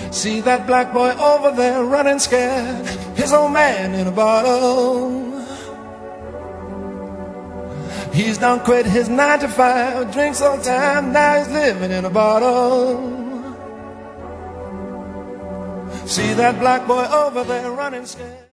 See that black boy over there running scared, his old man in a bottle. He's done quit his 9 to 5, drinks all the time, now he's living in a bottle. See that black boy over there running scared.